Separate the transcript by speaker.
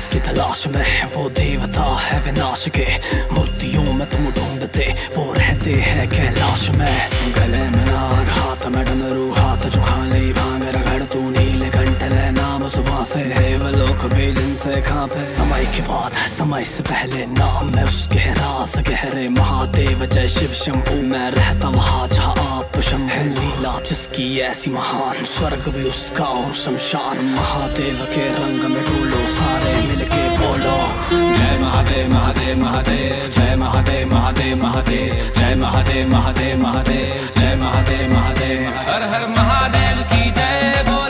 Speaker 1: जिसकी तलाश में है वो देवता है विनाश के। मूर्तियों में तुम ढूंढते वो रहते हैं कैलाश में। गले में नाग हाथ में डमरू हाथ जो खाले भांग रगड़ तू नील कंठ ले नाम सुबह से देवलोक भी जिनसे कांपे। समय के बाद समय से पहले नाम में उसके राज गहरे। महादेव जय शिव शंभू मैं रहता वहाँ जहाँ आप शंभू है। लीला जिसकी ऐसी महान स्वर्ग भी उसका और शमशान। महादेव के रंग में डोलो सारे मिलके बोलो जय महादेव महादेव महादेव जय महादेव महादेव महादेव जय महादेव महादेव महादेव जय महादेव महादेव।
Speaker 2: हर हर महादेव की जय बोल।